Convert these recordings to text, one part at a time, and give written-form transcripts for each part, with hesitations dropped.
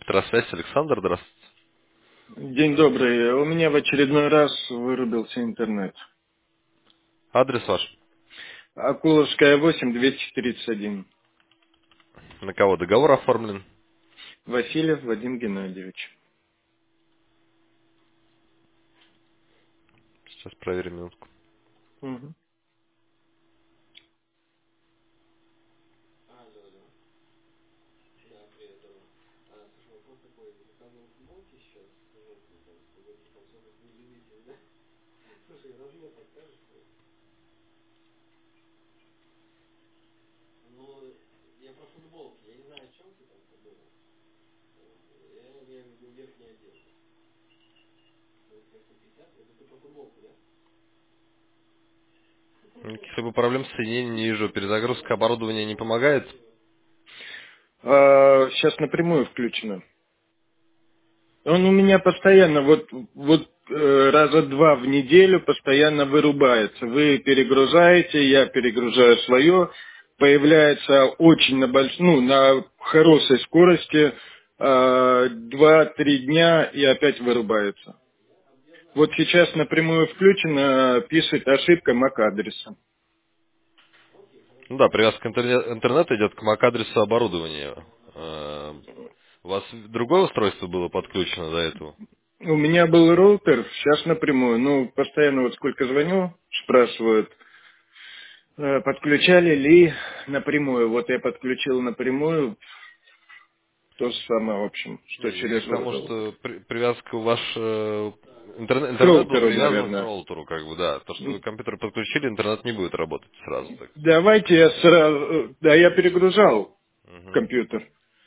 Электросвязь, Александр, здравствуйте. День добрый. У меня в очередной раз вырубился интернет. Адрес ваш? Акуловская 8, 231. На кого договор оформлен? Васильев Вадим Геннадьевич. Сейчас проверим минутку. Мгм. Каких-либо проблем с соединением не вижу. Перезагрузка оборудования не помогает? Сейчас напрямую включено. Он у меня постоянно, раза два в неделю постоянно вырубается. Вы перегружаете, я перегружаю свое. Появляется очень на хорошей скорости, 2-3 дня и опять вырубается. Вот сейчас напрямую включено, пишет ошибка MAC-адреса. Ну да, привязка интернета идет к MAC-адресу оборудования. У вас другое устройство было подключено до этого? У меня был роутер, сейчас напрямую. Ну, постоянно вот сколько звоню, спрашивают, подключали ли напрямую. Вот я подключил напрямую, то же самое, в общем, что Не, я через к тому, роутер. что привязка у ваш К интернет был роутеру, привязан к наверное. роутеру, как бы, да. То, что вы компьютер подключили, интернет не будет работать сразу, так сказать. Давайте я сразу... Да, я перегружал Мгм. компьютер,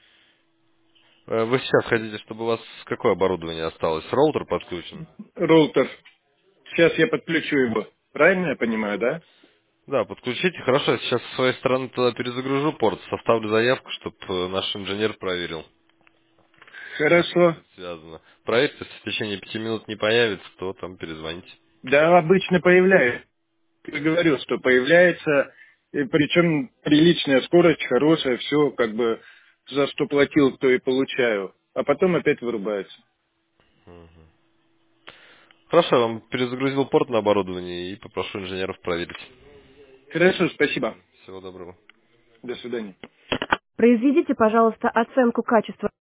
Вы сейчас хотите, чтобы у вас какое оборудование осталось? Роутер подключен? роутер. Сейчас я подключу его. Правильно я понимаю, да? Да, подключите. Хорошо, я сейчас со своей стороны туда перезагружу порт, составлю заявку, чтобы наш инженер проверил, с чем Хорошо. это связано. Проверьте, если в течение 5 минут не появится, то там перезвоните. Да, обычно появляется. Я говорю, что появляется, и причем приличная скорость, хорошая, все как бы за что платил, то и получаю. А потом опять вырубается. Хорошо, я вам перезагрузил порт на оборудование и попрошу инженеров проверить. Хорошо, спасибо. Всего доброго. До свидания. Произведите, пожалуйста, оценку качества